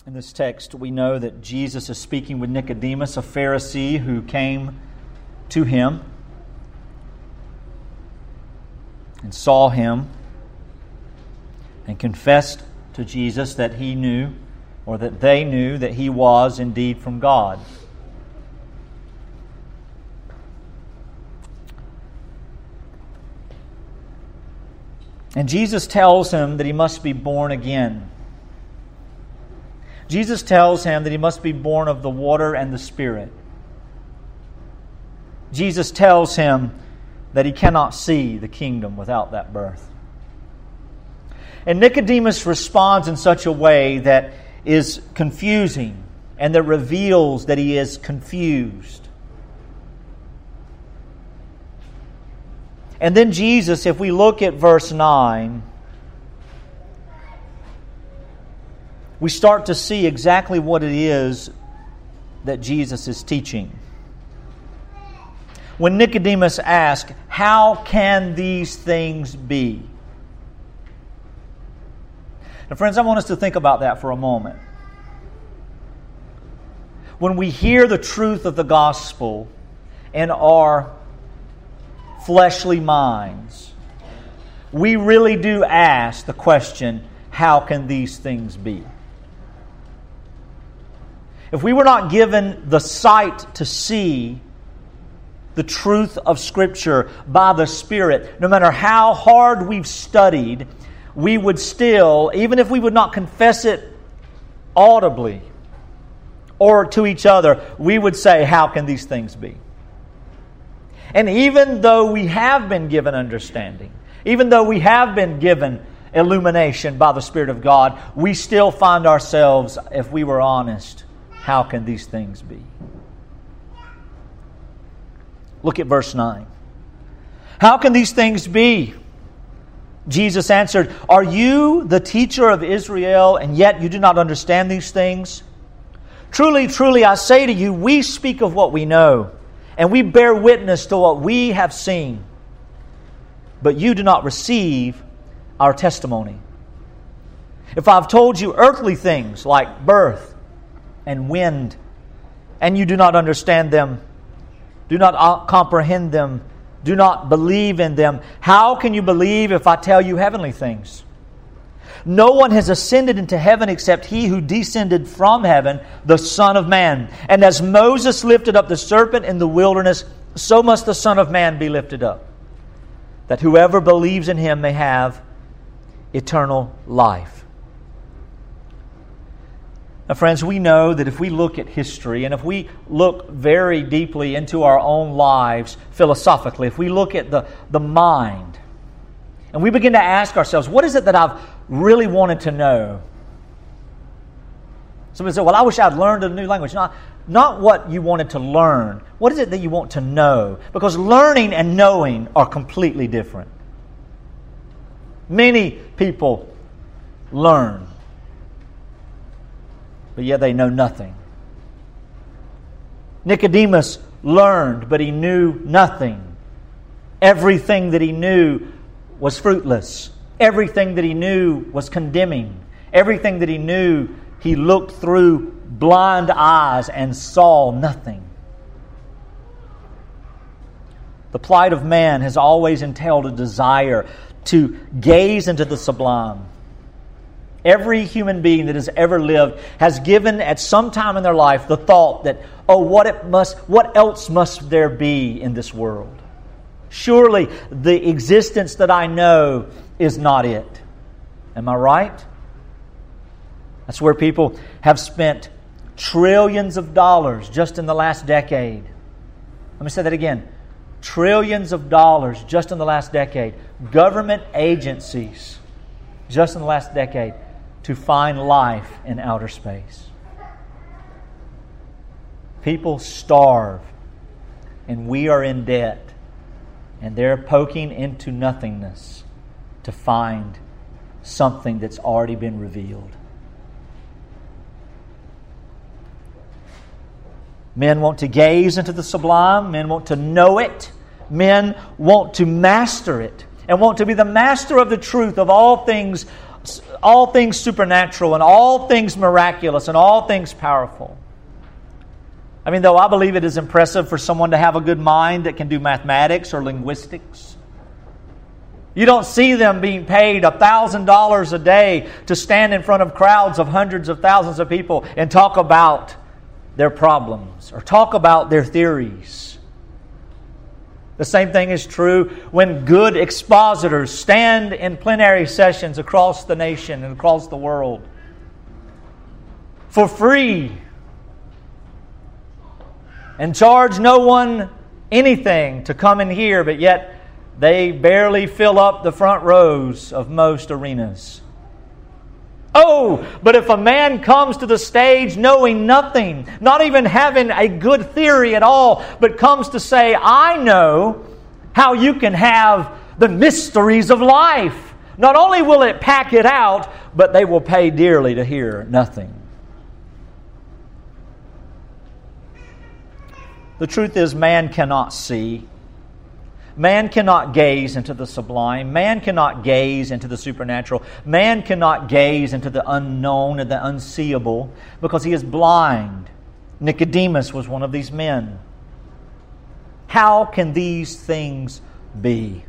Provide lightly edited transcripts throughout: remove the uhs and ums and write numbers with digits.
In this text, we know that Jesus is speaking with Nicodemus, a Pharisee who came to him and saw him and confessed to Jesus that he knew, or that they knew, that he was indeed from God. And Jesus tells him that he must be born again. Jesus tells him that he must be born of the water and the Spirit. Jesus tells him that he cannot see the kingdom without that birth. And Nicodemus responds in such a way that is confusing and that reveals that he is confused. And then Jesus, if we look at verse 9, we start to see exactly what it is that Jesus is teaching. When Nicodemus asks, "How can these things be?" Now, friends, I want us to think about that for a moment. When we hear the truth of the gospel in our fleshly minds, we really do ask the question, how can these things be? If we were not given the sight to see the truth of Scripture by the Spirit, no matter how hard we've studied, we would still, even if we would not confess it audibly or to each other, we would say, how can these things be? And even though we have been given understanding, even though we have been given illumination by the Spirit of God, we still find ourselves, if we were honest, how can these things be? Look at verse 9. How can these things be? Jesus answered, "Are you the teacher of Israel, and yet you do not understand these things? Truly, truly, I say to you, we speak of what we know, and we bear witness to what we have seen. But you do not receive our testimony. If I've told you earthly things like birth and wind, and you do not understand them, do not comprehend them, do not believe in them, how can you believe if I tell you heavenly things? No one has ascended into heaven except He who descended from heaven, the Son of Man. And as Moses lifted up the serpent in the wilderness, so must the Son of Man be lifted up, that whoever believes in Him may have eternal life." Now, friends, we know that if we look at history and if we look very deeply into our own lives philosophically, if we look at the mind, and we begin to ask ourselves, what is it that I've really wanted to know? Somebody said, well, I wish I'd learned a new language. Not what you wanted to learn. What is it that you want to know? Because learning and knowing are completely different. Many people learn, but yet they know nothing. Nicodemus learned, but he knew nothing. Everything that he knew was fruitless. Everything that he knew was condemning. Everything that he knew, he looked through blind eyes and saw nothing. The plight of man has always entailed a desire to gaze into the sublime. Every human being that has ever lived has given at some time in their life the thought that, what else must there be in this world? Surely the existence that I know is not it. Am I right? That's where people have spent trillions of dollars just in the last decade. Let me say that again. Trillions of dollars just in the last decade. Government agencies just in the last decade to find life in outer space. People starve, and we are in debt, and they're poking into nothingness to find something that's already been revealed. Men want to gaze into the sublime. Men want to know it. Men want to master it and want to be the master of the truth of all things all things supernatural and all things miraculous and all things powerful. I mean, though I believe it is impressive for someone to have a good mind that can do mathematics or linguistics, you don't see them being paid $1,000 a day to stand in front of crowds of hundreds of thousands of people and talk about their problems or talk about their theories. The same thing is true when good expositors stand in plenary sessions across the nation and across the world for free and charge no one anything to come and hear, but yet they barely fill up the front rows of most arenas. Oh, but if a man comes to the stage knowing nothing, not even having a good theory at all, but comes to say, I know how you can have the mysteries of life. Not only will it pack it out, but they will pay dearly to hear nothing. The truth is, man cannot see. Man cannot gaze into the sublime. Man cannot gaze into the supernatural. Man cannot gaze into the unknown and the unseeable because he is blind. Nicodemus was one of these men. How can these things be?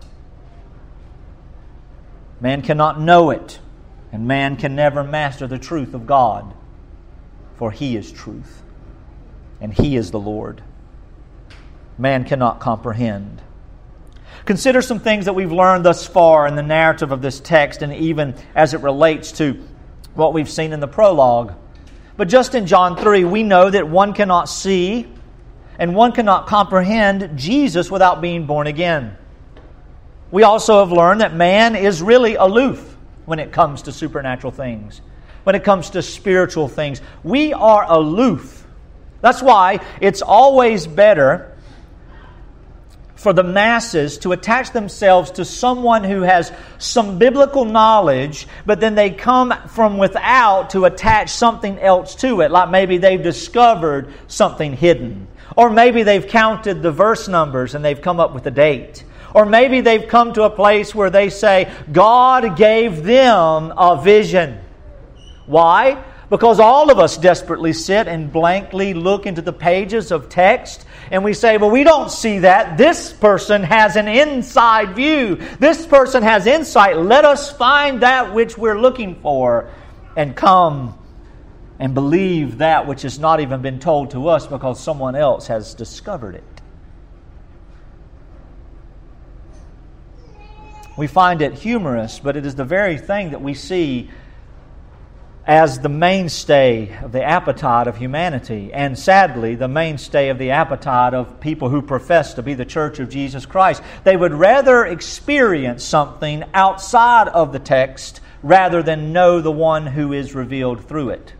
Man cannot know it, and man can never master the truth of God, for He is truth, and He is the Lord. Man cannot comprehend. Consider some things that we've learned thus far in the narrative of this text, and even as it relates to what we've seen in the prologue. But just in John 3, we know that one cannot see and one cannot comprehend Jesus without being born again. We also have learned that man is really aloof when it comes to supernatural things, when it comes to spiritual things. We are aloof. That's why it's always better for the masses to attach themselves to someone who has some biblical knowledge, but then they come from without to attach something else to it, like maybe they've discovered something hidden. Or maybe they've counted the verse numbers and they've come up with a date. Or maybe they've come to a place where they say, God gave them a vision. Why? Because all of us desperately sit and blankly look into the pages of text and we say, well, we don't see that. This person has an inside view. This person has insight. Let us find that which we're looking for and come and believe that which has not even been told to us because someone else has discovered it. We find it humorous, but it is the very thing that we see as the mainstay of the appetite of humanity, and sadly, the mainstay of the appetite of people who profess to be the Church of Jesus Christ. They would rather experience something outside of the text rather than know the one who is revealed through it.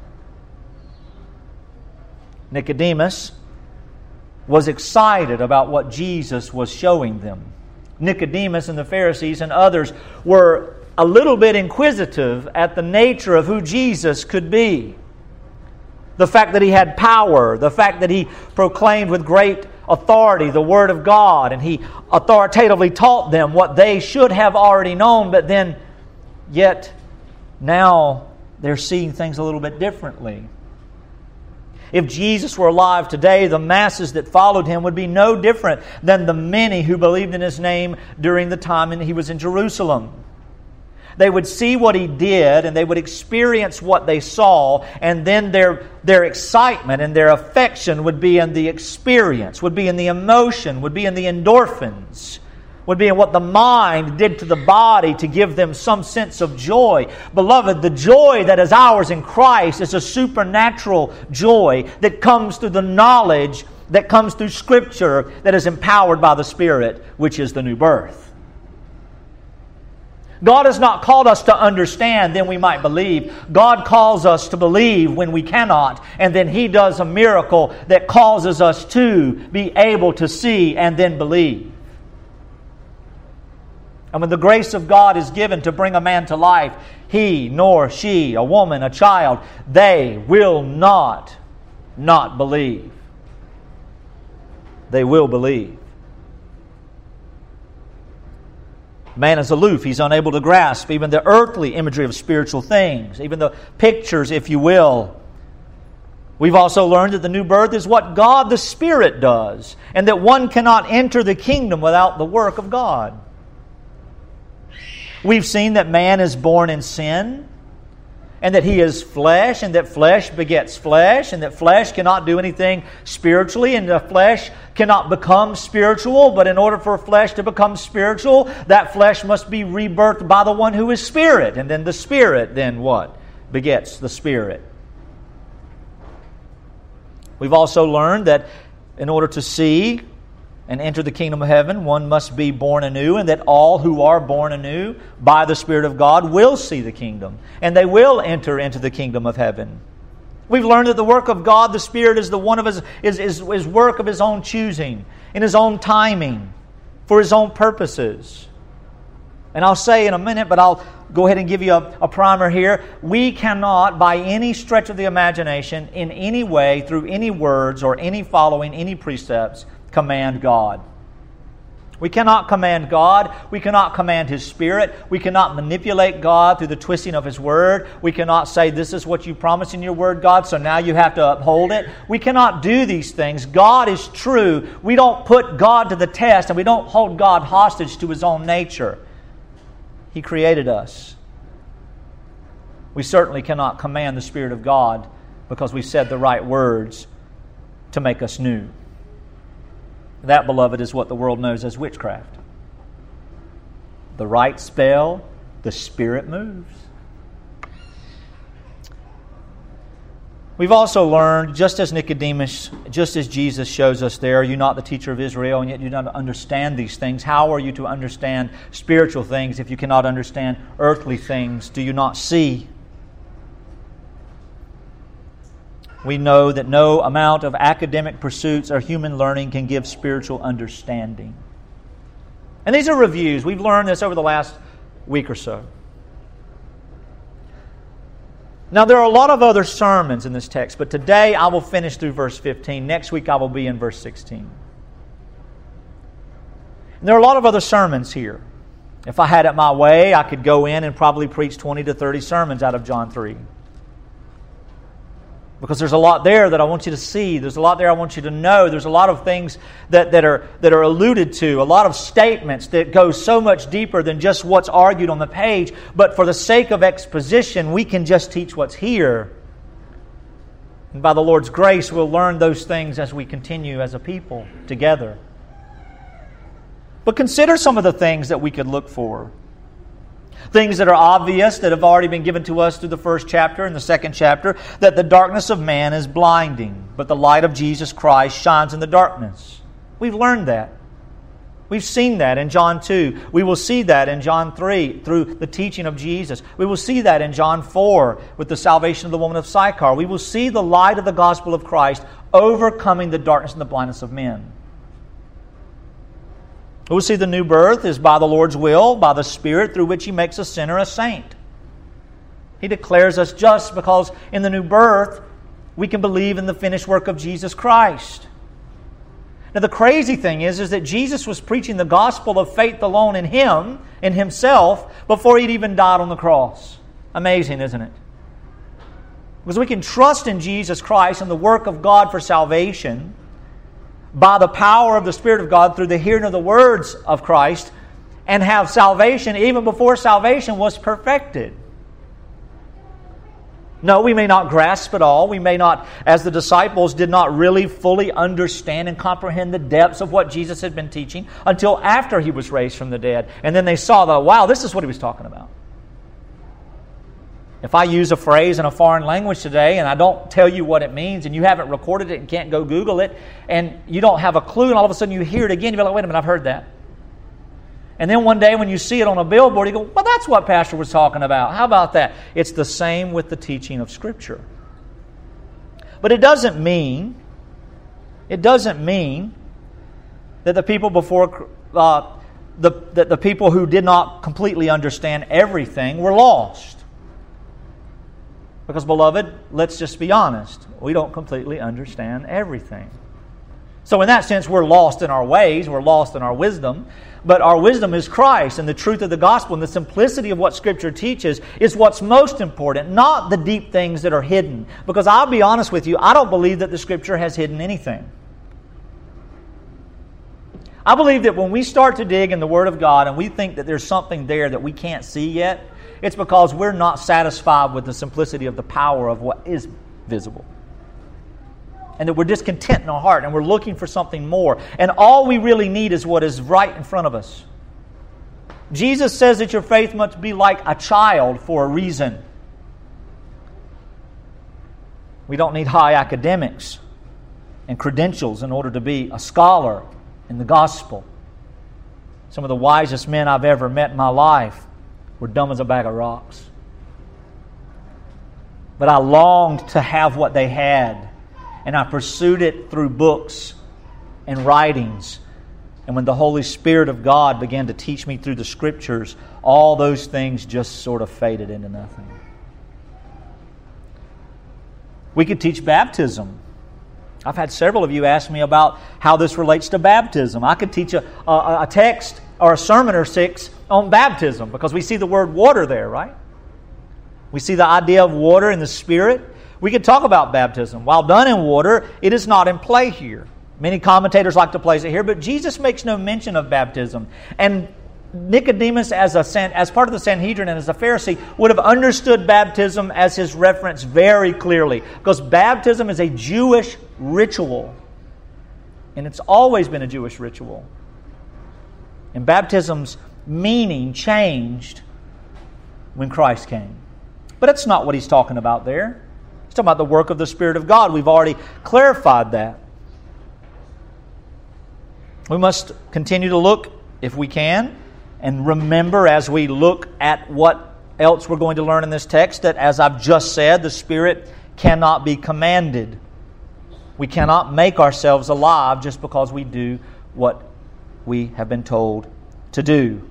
Nicodemus was excited about what Jesus was showing them. Nicodemus and the Pharisees and others were a little bit inquisitive at the nature of who Jesus could be. The fact that He had power, the fact that He proclaimed with great authority the Word of God, and He authoritatively taught them what they should have already known, but then yet now they're seeing things a little bit differently. If Jesus were alive today, the masses that followed Him would be no different than the many who believed in His name during the time He was in Jerusalem. They would see what He did, and they would experience what they saw, and then their excitement and their affection would be in the experience, would be in the emotion, would be in the endorphins, would be in what the mind did to the body to give them some sense of joy. Beloved, the joy that is ours in Christ is a supernatural joy that comes through the knowledge, that comes through Scripture, that is empowered by the Spirit, which is the new birth. God has not called us to understand, then we might believe. God calls us to believe when we cannot, and then He does a miracle that causes us to be able to see and then believe. And when the grace of God is given to bring a man to life, he nor she, a woman, a child, they will not believe. They will believe. Man is aloof. He's unable to grasp even the earthly imagery of spiritual things, even the pictures, if you will. We've also learned that the new birth is what God the Spirit does, and that one cannot enter the kingdom without the work of God. We've seen that man is born in sin, and that he is flesh, and that flesh begets flesh, and that flesh cannot do anything spiritually, and the flesh cannot become spiritual. But in order for flesh to become spiritual, that flesh must be rebirthed by the one who is Spirit. And then the Spirit, then what? Begets the Spirit. We've also learned that in order to see and enter the kingdom of heaven, one must be born anew, and that all who are born anew by the Spirit of God will see the kingdom, and they will enter into the kingdom of heaven. We've learned that the work of God, the Spirit, is the one of his work of His own choosing, in His own timing, for His own purposes. And I'll say in a minute, but I'll go ahead and give you a primer here. We cannot, by any stretch of the imagination, in any way, through any words or any following, any precepts, command God. We cannot command God. We cannot command His Spirit. We cannot manipulate God through the twisting of His Word. We cannot say, this is what you promised in your Word, God, so now you have to uphold it. We cannot do these things. God is true. We don't put God to the test, and we don't hold God hostage to His own nature. He created us. We certainly cannot command the Spirit of God because we said the right words to make us new. That, beloved, is what the world knows as witchcraft. The right spell, the Spirit moves. We've also learned, just as Nicodemus, just as Jesus shows us there, are you not the teacher of Israel, and yet you do not understand these things? How are you to understand spiritual things if you cannot understand earthly things? Do you not see? We know that no amount of academic pursuits or human learning can give spiritual understanding. And these are reviews. We've learned this over the last week or so. Now, there are a lot of other sermons in this text, but today I will finish through verse 15. Next week I will be in verse 16. And there are a lot of other sermons here. If I had it my way, I could go in and probably preach 20 to 30 sermons out of John 3. Because there's a lot there that I want you to see. There's a lot there I want you to know. There's a lot of things that are alluded to. A lot of statements that go so much deeper than just what's argued on the page. But for the sake of exposition, we can just teach what's here. And by the Lord's grace, we'll learn those things as we continue as a people together. But consider some of the things that we could look for. Things that are obvious, that have already been given to us through the first chapter and the second chapter, that the darkness of man is blinding, but the light of Jesus Christ shines in the darkness. We've learned that. We've seen that in John 2. We will see that in John 3 through the teaching of Jesus. We will see that in John 4 with the salvation of the woman of Sychar. We will see the light of the gospel of Christ overcoming the darkness and the blindness of men. We'll see the new birth is by the Lord's will, by the Spirit, through which He makes a sinner a saint. He declares us just because in the new birth we can believe in the finished work of Jesus Christ. Now the crazy thing is that Jesus was preaching the gospel of faith alone in Him, in Himself, before He'd even died on the cross. Amazing, isn't it? Because we can trust in Jesus Christ and the work of God for salvation by the power of the Spirit of God through the hearing of the words of Christ, and have salvation even before salvation was perfected. No, we may not grasp it all. We may not, as the disciples did not really fully understand and comprehend the depths of what Jesus had been teaching until after He was raised from the dead. And then they saw that, wow, this is what He was talking about. If I use a phrase in a foreign language today and I don't tell you what it means and you haven't recorded it and can't go Google it and you don't have a clue and all of a sudden you hear it again, you'll be like, wait a minute, I've heard that. And then one day when you see it on a billboard, you go, well, that's what Pastor was talking about. How about that? It's the same with the teaching of Scripture. But it doesn't mean that the people before the people who did not completely understand everything were lost. Because, beloved, let's just be honest. We don't completely understand everything. So in that sense, we're lost in our ways, we're lost in our wisdom, but our wisdom is Christ, and the truth of the gospel and the simplicity of what Scripture teaches is what's most important, not the deep things that are hidden. Because I'll be honest with you, I don't believe that the Scripture has hidden anything. I believe that when we start to dig in the Word of God and we think that there's something there that we can't see yet, it's because we're not satisfied with the simplicity of the power of what is visible. And that we're discontent in our heart and we're looking for something more. And all we really need is what is right in front of us. Jesus says that your faith must be like a child for a reason. We don't need high academics and credentials in order to be a scholar in the gospel. Some of the wisest men I've ever met in my life were dumb as a bag of rocks. But I longed to have what they had. And I pursued it through books and writings. And when the Holy Spirit of God began to teach me through the Scriptures, all those things just sort of faded into nothing. We could teach baptism. I've had several of you ask me about how this relates to baptism. I could teach a text or a sermon or 6 on baptism because we see the word water there, right? We see the idea of water in the Spirit. We could talk about baptism. While done in water, it is not in play here. Many commentators like to place it here, but Jesus makes no mention of baptism. And Nicodemus, as part of the Sanhedrin and as a Pharisee, would have understood baptism as his reference very clearly, because baptism is a Jewish ritual. And it's always been a Jewish ritual. And baptism's meaning changed when Christ came. But that's not what he's talking about there. He's talking about the work of the Spirit of God. We've already clarified that. We must continue to look, if we can, and remember as we look at what else we're going to learn in this text, that as I've just said, the Spirit cannot be commanded. We cannot make ourselves alive just because we do what we have been told to do.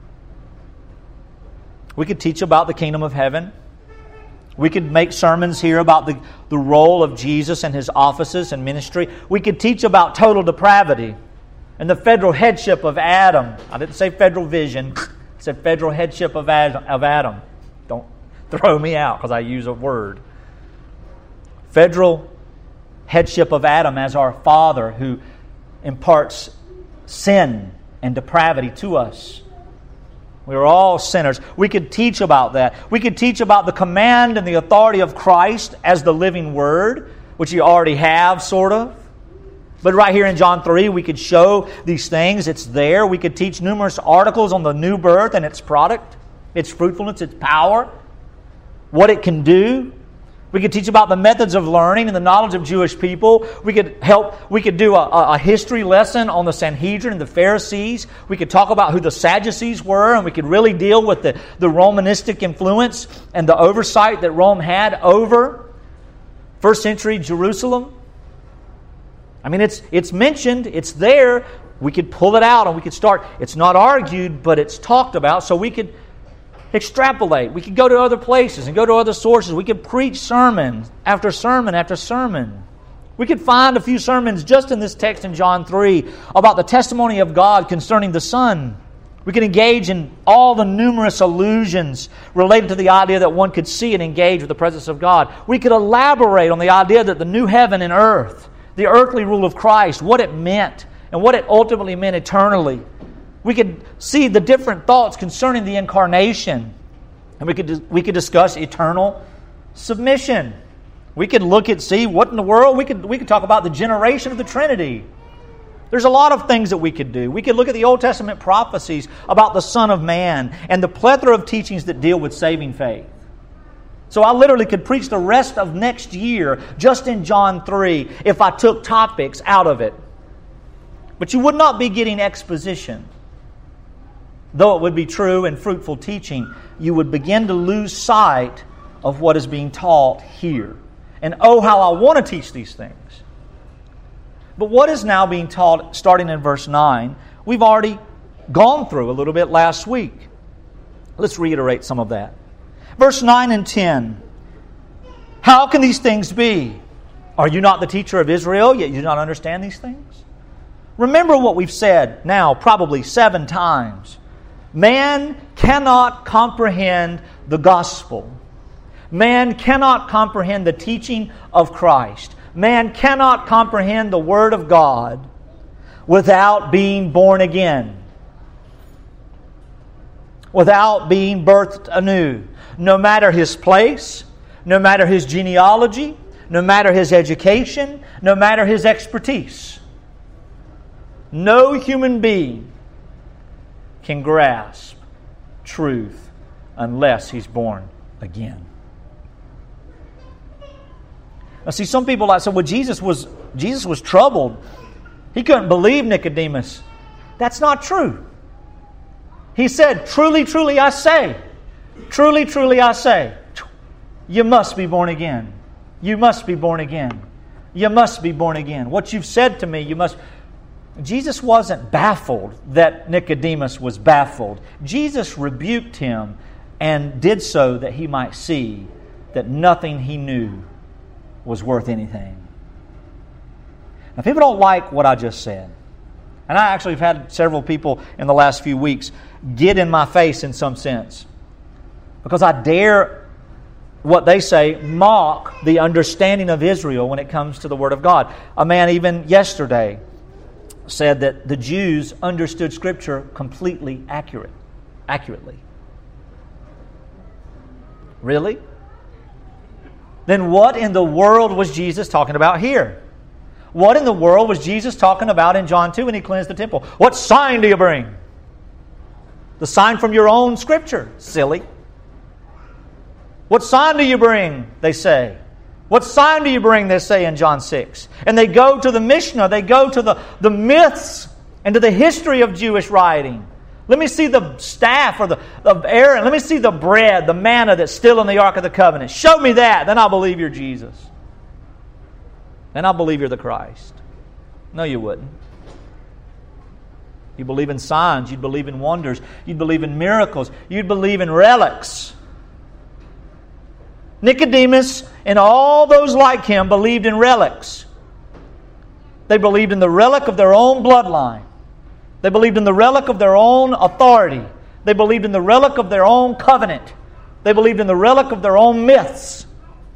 We could teach about the kingdom of heaven. We could make sermons here about the role of Jesus and His offices and ministry. We could teach about total depravity and the federal headship of Adam. I didn't say federal vision. I said federal headship of Adam. Don't throw me out because I use a word. Federal headship of Adam as our Father who imparts sin and depravity to us. We are all sinners. We could teach about that. We could teach about the command and the authority of Christ as the living Word, which you already have, sort of. But right here in John 3, we could show these things. It's there. We could teach numerous articles on the new birth and its product, its fruitfulness, its power, what it can do. We could teach about the methods of learning and the knowledge of Jewish people. We could do a history lesson on the Sanhedrin and the Pharisees. We could talk about who the Sadducees were, and we could really deal with the Romanistic influence and the oversight that Rome had over first century Jerusalem. I mean, it's mentioned, it's there. We could pull it out and we could start. It's not argued, but it's talked about, so we could extrapolate. We could go to other places and go to other sources. We could preach sermon after sermon after sermon. We could find a few sermons just in this text in John 3 about the testimony of God concerning the Son. We could engage in all the numerous allusions related to the idea that one could see and engage with the presence of God. We could elaborate on the idea that the new heaven and earth, the earthly rule of Christ, what it meant and what it ultimately meant eternally. We could see the different thoughts concerning the incarnation. And we could discuss eternal submission. We could see what in the world. We could talk about the generation of the Trinity. There's a lot of things that we could do. We could look at the Old Testament prophecies about the Son of Man and the plethora of teachings that deal with saving faith. So I literally could preach the rest of next year just in John 3 if I took topics out of it. But you would not be getting exposition. Though it would be true and fruitful teaching, you would begin to lose sight of what is being taught here. And oh, how I want to teach these things. But what is now being taught, starting in verse 9, we've already gone through a little bit last week. Let's reiterate some of that. Verse 9 and 10. How can these things be? Are you not the teacher of Israel, yet you do not understand these things? Remember what we've said now probably 7 times. Man cannot comprehend the gospel. Man cannot comprehend the teaching of Christ. Man cannot comprehend the Word of God without being born again, without being birthed anew. No matter his place, no matter his genealogy, no matter his education, no matter his expertise. No human being can grasp truth unless he's born again. Now see, some people like say, well, Jesus was troubled. He couldn't believe Nicodemus. That's not true. He said, truly, truly I say, truly, truly I say, you must be born again. You must be born again. You must be born again. What you've said to me, you must... Jesus wasn't baffled that Nicodemus was baffled. Jesus rebuked him and did so that he might see that nothing he knew was worth anything. Now, people don't like what I just said. And I actually have had several people in the last few weeks get in my face in some sense, because I dare, what they say, mock the understanding of Israel when it comes to the Word of God. A man even yesterday said that the Jews understood Scripture completely accurately. Really? Then what in the world was Jesus talking about here? What in the world was Jesus talking about in John 2 when He cleansed the temple? What sign do you bring? The sign from your own Scripture, silly. What sign do you bring, they say. What sign do you bring, they say in John 6. And they go to the Mishnah, they go to the myths and to the history of Jewish writing. Let me see the staff of Aaron. Let me see the bread, the manna that's still in the Ark of the Covenant. Show me that, then I'll believe you're Jesus. Then I'll believe you're the Christ. No, you wouldn't. You believe in signs, you'd believe in wonders, you'd believe in miracles, you'd believe in relics. Nicodemus and all those like him believed in relics. They believed in the relic of their own bloodline. They believed in the relic of their own authority. They believed in the relic of their own covenant. They believed in the relic of their own myths.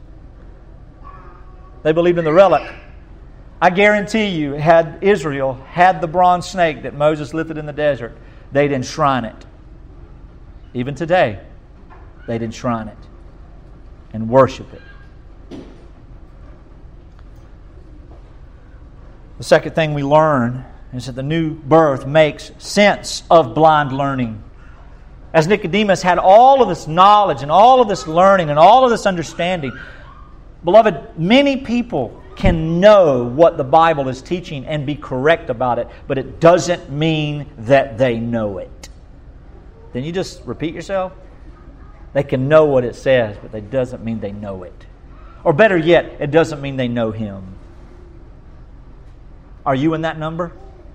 They believed in the relic. I guarantee you, had Israel had the bronze snake that Moses lifted in the desert, they'd enshrine it. Even today, they'd enshrine it and worship it. The second thing we learn is that the new birth makes sense of blind learning. As Nicodemus had all of this knowledge and all of this learning and all of this understanding, beloved, many people can know what the Bible is teaching and be correct about it, but it doesn't mean that they know it. Then you just repeat yourself? They can know what it says, but it doesn't mean they know it. Or better yet, it doesn't mean they know Him. Are you in that number?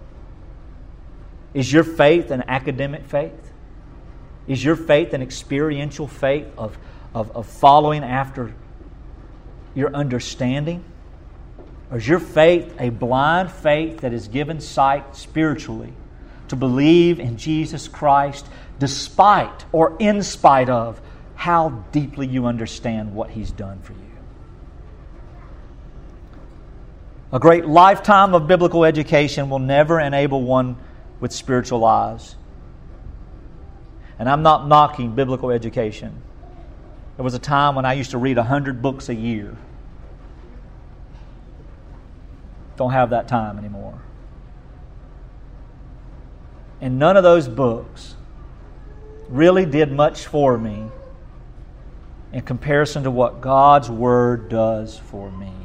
Is your faith an academic faith? Is your faith an experiential faith of following after your understanding? Or is your faith a blind faith that is given sight spiritually to believe in Jesus Christ despite or in spite of how deeply you understand what He's done for you? A great lifetime of biblical education will never enable one with spiritual eyes. And I'm not knocking biblical education. There was a time when I used to read 100 books a year. Don't have that time anymore. And none of those books really did much for me in comparison to what God's Word does for me.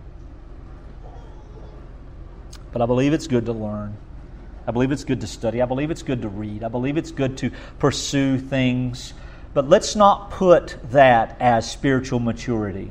But I believe it's good to learn. I believe it's good to study. I believe it's good to read. I believe it's good to pursue things. But let's not put that as spiritual maturity.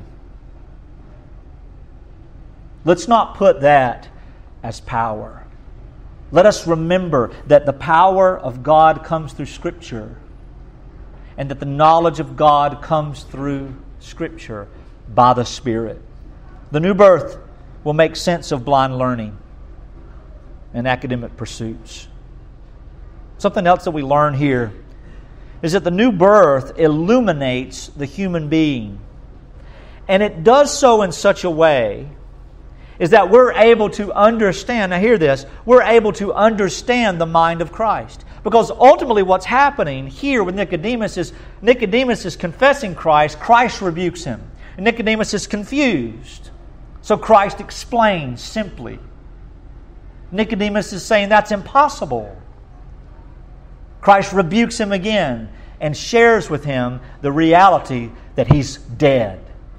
Let's not put that as power. Let us remember that the power of God comes through Scripture, and that the knowledge of God comes through Scripture by the Spirit. The new birth will make sense of blind learning and academic pursuits. Something else that we learn here is that the new birth illuminates the human being. And it does so in such a way is that we're able to understand, now hear this, we're able to understand the mind of Christ. Because ultimately what's happening here with Nicodemus is confessing Christ, Christ rebukes him. And Nicodemus is confused. So Christ explains simply. Nicodemus is saying that's impossible. Christ rebukes him again and shares with him the reality that he's dead.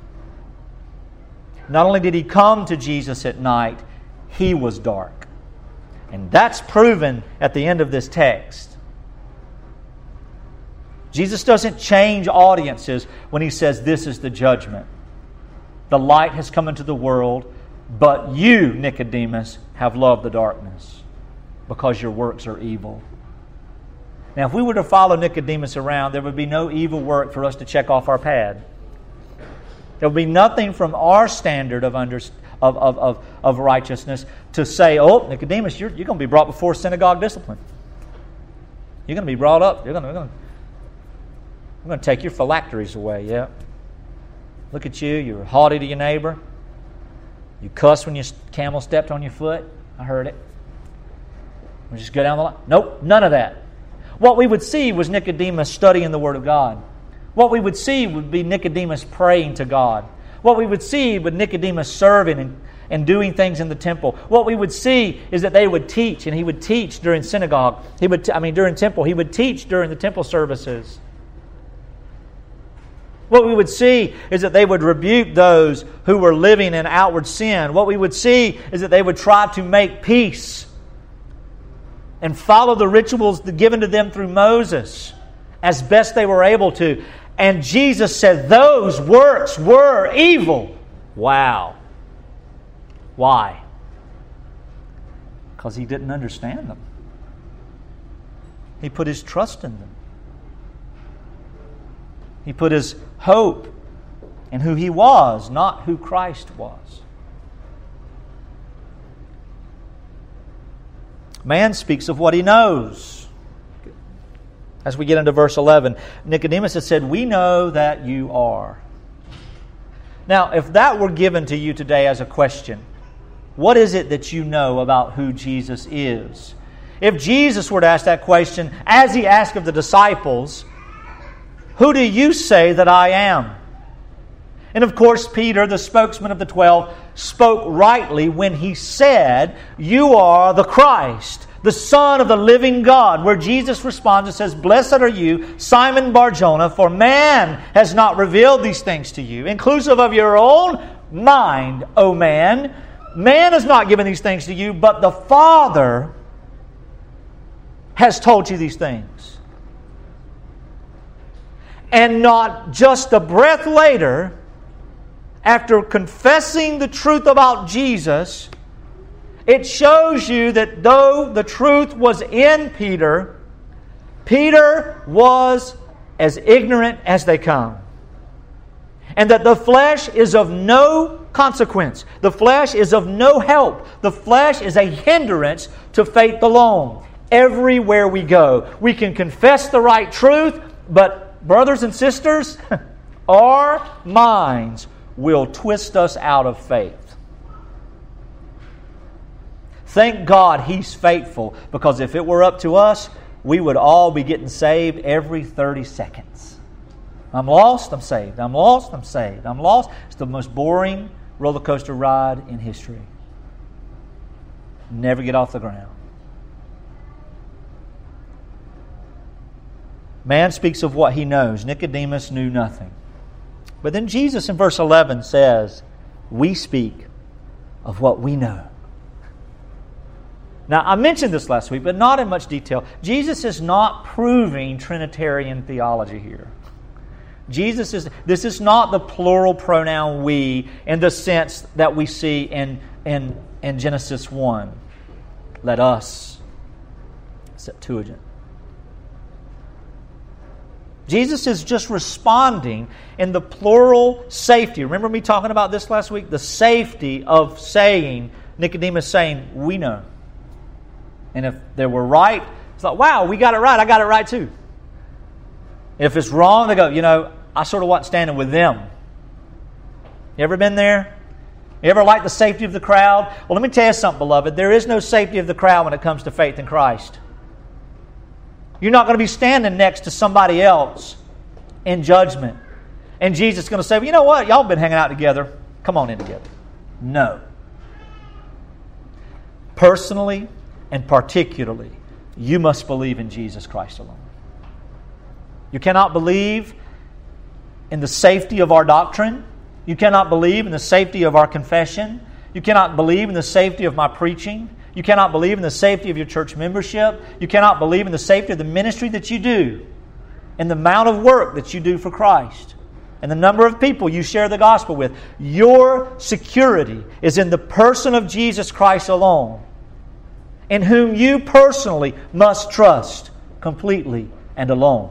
Not only did he come to Jesus at night, he was dark. And that's proven at the end of this text. Jesus doesn't change audiences when He says this is the judgment. The light has come into the world, but you, Nicodemus, have loved the darkness because your works are evil. Now, if we were to follow Nicodemus around, there would be no evil work for us to check off our pad. There would be nothing from our standard of righteousness to say, oh, Nicodemus, you're going to be brought before synagogue discipline. You're going to be brought up. We're going to take your phylacteries away, yeah. Look at you. You're haughty to your neighbor. You cuss when your camel stepped on your foot. I heard it. We just go down the line. Nope, none of that. What we would see was Nicodemus studying the Word of God. What we would see would be Nicodemus praying to God. What we would see would Nicodemus serving and doing things in the temple. What we would see is that they would teach, and he would teach during synagogue. During temple. He would teach during the temple services. What we would see is that they would rebuke those who were living in outward sin. What we would see is that they would try to make peace and follow the rituals given to them through Moses as best they were able to. And Jesus said those works were evil. Wow. Why? Because he didn't understand them. He put his trust in them. He put his hope in who he was, not who Christ was. Man speaks of what he knows. As we get into verse 11, Nicodemus has said, we know that you are. Now, if that were given to you today as a question, what is it that you know about who Jesus is? If Jesus were to ask that question, as he asked of the disciples, who do you say that I am? And of course, Peter, the spokesman of the 12, spoke rightly when he said, you are the Christ, the Son of the living God. Where Jesus responds and says, blessed are you, Simon Bar-Jonah, for man has not revealed these things to you, inclusive of your own mind, O man. Man has not given these things to you, but the Father has told you these things. And not just a breath later, after confessing the truth about Jesus, it shows you that though the truth was in Peter, Peter was as ignorant as they come. And that the flesh is of no consequence. The flesh is of no help. The flesh is a hindrance to faith alone. Everywhere we go, we can confess the right truth, but brothers and sisters, our minds will twist us out of faith. Thank God He's faithful, because if it were up to us, we would all be getting saved every 30 seconds. I'm lost, I'm saved. I'm lost, I'm saved. I'm lost. It's the most boring roller coaster ride in history. Never get off the ground. Man speaks of what he knows. Nicodemus knew nothing. But then Jesus in verse 11 says, we speak of what we know. Now, I mentioned this last week, but not in much detail. Jesus is not proving Trinitarian theology here. This is not the plural pronoun we in the sense that we see in Genesis 1. Let us, Septuagint. Jesus is just responding in the plural safety. Remember me talking about this last week? The safety of saying, Nicodemus saying, we know. And if they were right, it's like, wow, we got it right. I got it right too. If it's wrong, they go, I sort of wasn't standing with them. You ever been there? You ever like the safety of the crowd? Well, let me tell you something, beloved. There is no safety of the crowd when it comes to faith in Christ. You're not going to be standing next to somebody else in judgment. And Jesus is going to say, well, you know what? Y'all been hanging out together. Come on in together. No. Personally and particularly, you must believe in Jesus Christ alone. You cannot believe in the safety of our doctrine. You cannot believe in the safety of our confession. You cannot believe in the safety of my preaching. You cannot believe in the safety of your church membership. You cannot believe in the safety of the ministry that you do and the amount of work that you do for Christ and the number of people you share the gospel with. Your security is in the person of Jesus Christ alone, in whom you personally must trust completely and alone.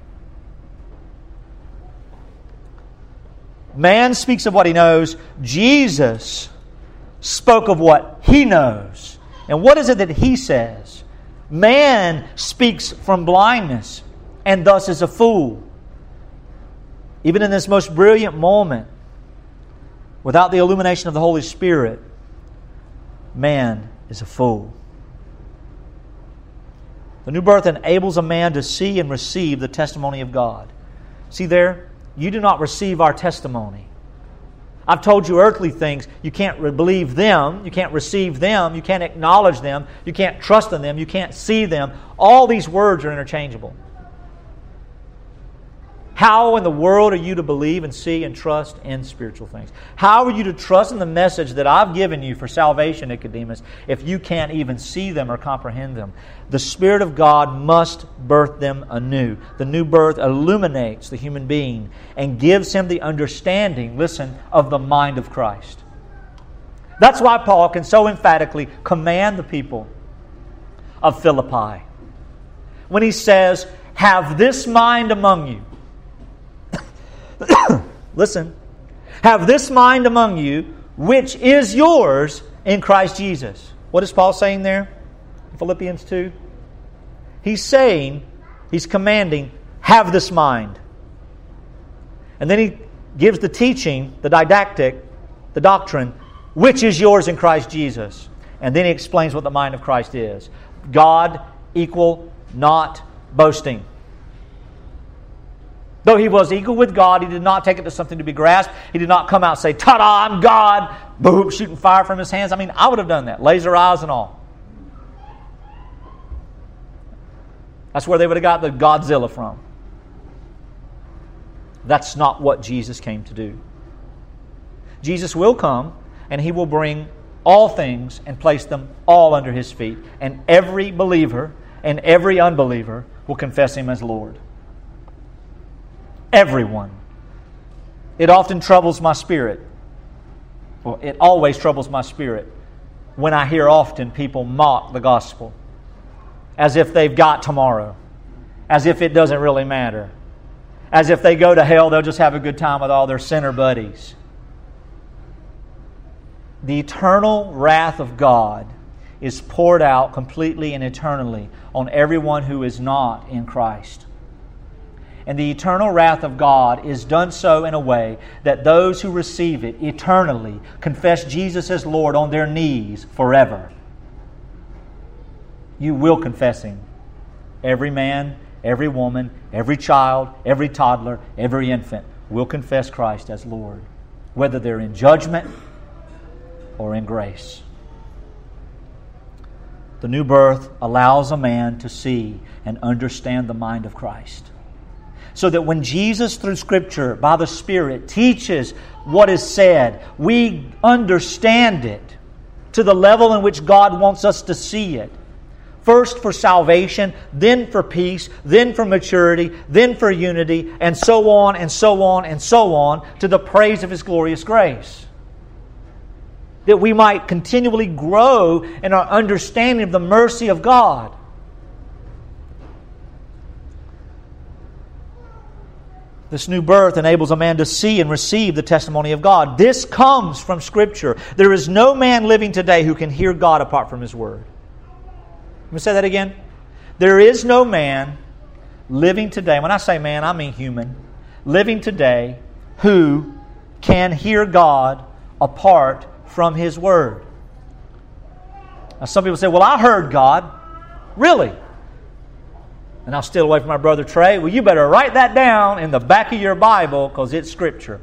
Man speaks of what he knows. Jesus spoke of what he knows. And what is it that he says? Man speaks from blindness and thus is a fool. Even in this most brilliant moment, without the illumination of the Holy Spirit, man is a fool. The new birth enables a man to see and receive the testimony of God. See there? You do not receive our testimony. I've told you earthly things. You can't believe them. You can't receive them. You can't acknowledge them. You can't trust in them. You can't see them. All these words are interchangeable. How in the world are you to believe and see and trust in spiritual things? How are you to trust in the message that I've given you for salvation, Nicodemus, if you can't even see them or comprehend them? The Spirit of God must birth them anew. The new birth illuminates the human being and gives him the understanding, listen, of the mind of Christ. That's why Paul can so emphatically command the people of Philippi when he says, have this mind among you. Listen, have this mind among you, which is yours in Christ Jesus. What is Paul saying there in Philippians 2? He's commanding, have this mind. And then he gives the teaching, the didactic, the doctrine, which is yours in Christ Jesus. And then he explains what the mind of Christ is. God equal not boasting. Though he was equal with God, he did not take it to something to be grasped. He did not come out and say, ta-da, I'm God, boom, shooting fire from his hands. I mean, I would have done that, laser eyes and all. That's where they would have got the Godzilla from. That's not what Jesus came to do. Jesus will come, and he will bring all things and place them all under his feet. And every believer and every unbeliever will confess him as Lord. Everyone. It often troubles my spirit. Well, it always troubles my spirit when I hear often people mock the gospel as if they've got tomorrow, as if it doesn't really matter, as if they go to hell, they'll just have a good time with all their sinner buddies. The eternal wrath of God is poured out completely and eternally on everyone who is not in Christ. And the eternal wrath of God is done so in a way that those who receive it eternally confess Jesus as Lord on their knees forever. You will confess Him. Every man, every woman, every child, every toddler, every infant will confess Christ as Lord, whether they're in judgment or in grace. The new birth allows a man to see and understand the mind of Christ. So that when Jesus, through Scripture, by the Spirit, teaches what is said, we understand it to the level in which God wants us to see it. First for salvation, then for peace, then for maturity, then for unity, and so on and so on and so on, to the praise of His glorious grace. That we might continually grow in our understanding of the mercy of God. This new birth enables a man to see and receive the testimony of God. This comes from Scripture. There is no man living today who can hear God apart from His Word. Let me say that again. There is no man living today, when I say man, I mean human, living today who can hear God apart from His Word. Now some people say, well, I heard God. Really? And I'll steal away from my brother Trey. Well, you better write that down in the back of your Bible because it's Scripture.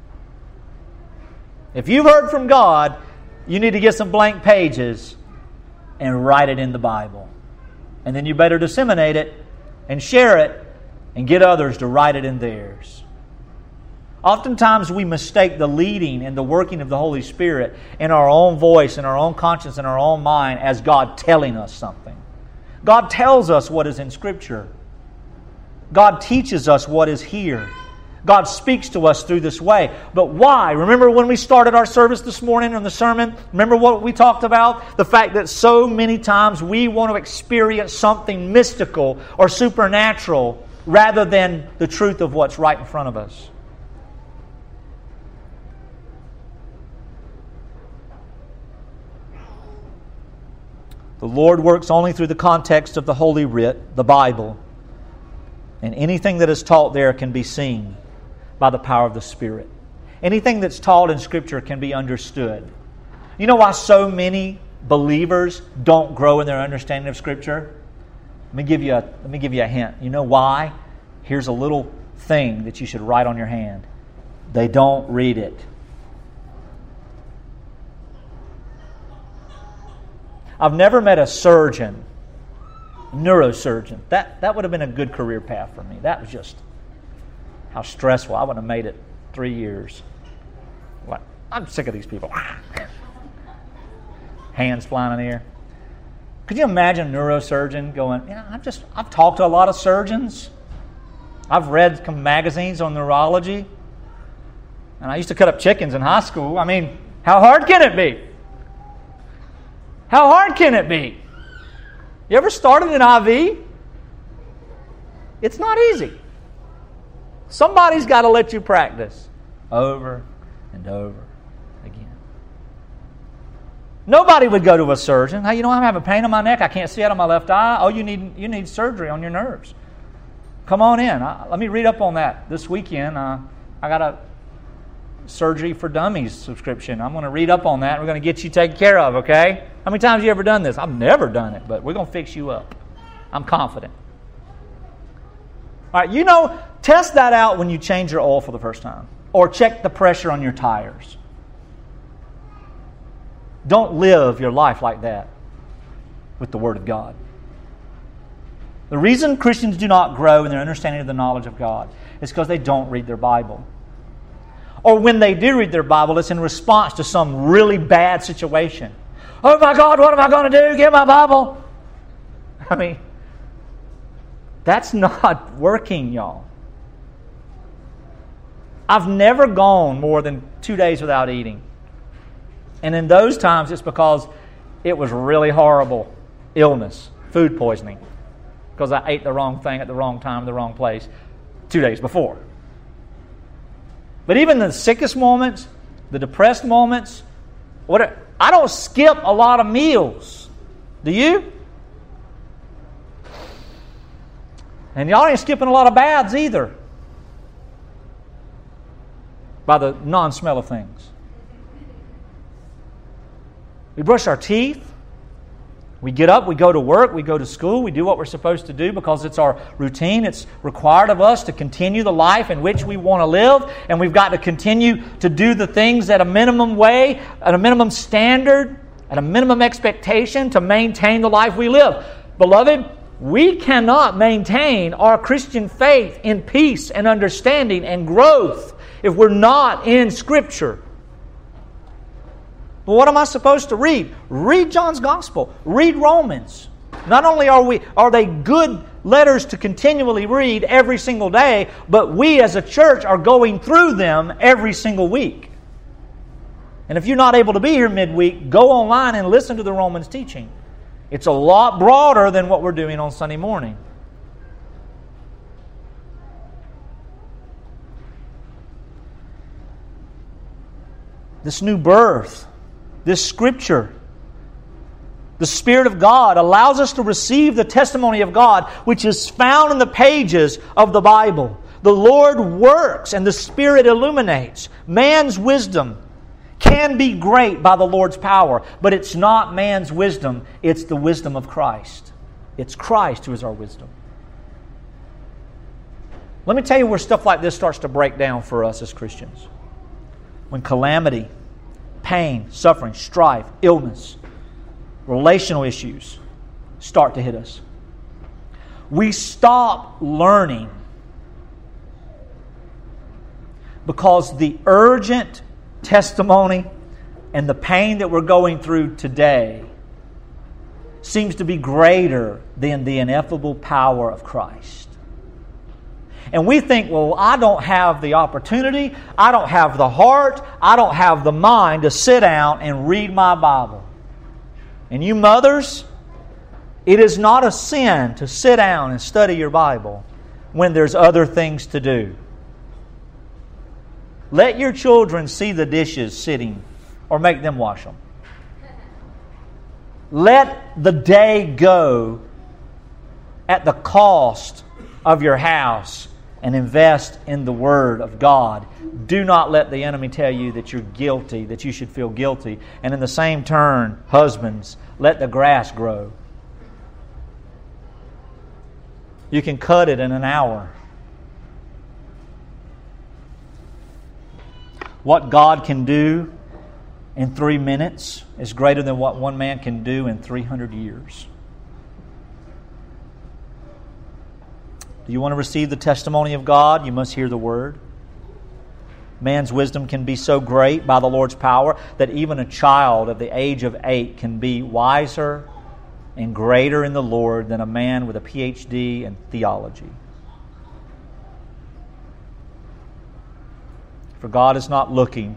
If you've heard from God, you need to get some blank pages and write it in the Bible. And then you better disseminate it and share it and get others to write it in theirs. Oftentimes we mistake the leading and the working of the Holy Spirit in our own voice, in our own conscience, in our own mind as God telling us something. God tells us what is in Scripture. God teaches us what is here. God speaks to us through this way. But why? Remember when we started our service this morning in the sermon? Remember what we talked about? The fact that so many times we want to experience something mystical or supernatural rather than the truth of what's right in front of us. The Lord works only through the context of the Holy Writ, the Bible. And anything that is taught there can be seen by the power of the Spirit. Anything that's taught in Scripture can be understood. You know why so many believers don't grow in their understanding of Scripture? Let me give you a hint. You know why? Here's a little thing that you should write on your hand. They don't read it. I've never met a surgeon, neurosurgeon. That would have been a good career path for me. That was just how stressful. I wouldn't have made it 3 years. What? I'm sick of these people. Hands flying in the air. Could you imagine a neurosurgeon going, I've talked to a lot of surgeons. I've read some magazines on neurology. And I used to cut up chickens in high school. I mean, how hard can it be? How hard can it be? You ever started an IV? It's not easy. Somebody's got to let you practice over and over again. Nobody would go to a surgeon. Hey, I'm having pain in my neck. I can't see out of my left eye. Oh, you need surgery on your nerves. Come on in. Let me read up on that this weekend. I got a Surgery for Dummies subscription. I'm going to read up on that. We're going to get you taken care of, okay? How many times have you ever done this? I've never done it, but we're going to fix you up. I'm confident. All right, test that out when you change your oil for the first time. Or check the pressure on your tires. Don't live your life like that with the Word of God. The reason Christians do not grow in their understanding of the knowledge of God is because they don't read their Bible. Or when they do read their Bible, it's in response to some really bad situation. Oh my God, what am I going to do? Get my Bible. I mean, that's not working, y'all. I've never gone more than 2 days without eating. And in those times, it's because it was really horrible illness, food poisoning, because I ate the wrong thing at the wrong time, the wrong place 2 days before. But even the sickest moments, the depressed moments, I don't skip a lot of meals. Do you? And y'all ain't skipping a lot of baths either. By the non-smell of things. We brush our teeth. We get up, we go to work, we go to school, we do what we're supposed to do because it's our routine. It's required of us to continue the life in which we want to live, and we've got to continue to do the things at a minimum way, at a minimum standard, at a minimum expectation to maintain the life we live. Beloved, we cannot maintain our Christian faith in peace and understanding and growth if we're not in Scripture. But what am I supposed to read? Read John's Gospel. Read Romans. Not only are they good letters to continually read every single day, but we as a church are going through them every single week. And if you're not able to be here midweek, go online and listen to the Romans teaching. It's a lot broader than what we're doing on Sunday morning. this new birth, this Scripture. The Spirit of God allows us to receive the testimony of God, which is found in the pages of the Bible. The Lord works and the Spirit illuminates. Man's wisdom can be great by the Lord's power, but it's not man's wisdom, it's the wisdom of Christ. It's Christ who is our wisdom. Let me tell you where stuff like this starts to break down for us as Christians. When calamity, pain, suffering, strife, illness, relational issues start to hit us. We stop learning because the urgent testimony and the pain that we're going through today seems to be greater than the ineffable power of Christ. And we think, well, I don't have the opportunity, I don't have the heart, I don't have the mind to sit down and read my Bible. And you mothers, it is not a sin to sit down and study your Bible when there's other things to do. Let your children see the dishes sitting or make them wash them. Let the day go at the cost of your house and invest in the Word of God. Do not let the enemy tell you that you're guilty, that you should feel guilty. And in the same turn, husbands, let the grass grow. You can cut it in an hour. What God can do in 3 minutes is greater than what one man can do in 300 years. Do you want to receive the testimony of God? You must hear the Word. Man's wisdom can be so great by the Lord's power that even a child of the age of 8 can be wiser and greater in the Lord than a man with a PhD in theology. For God is not looking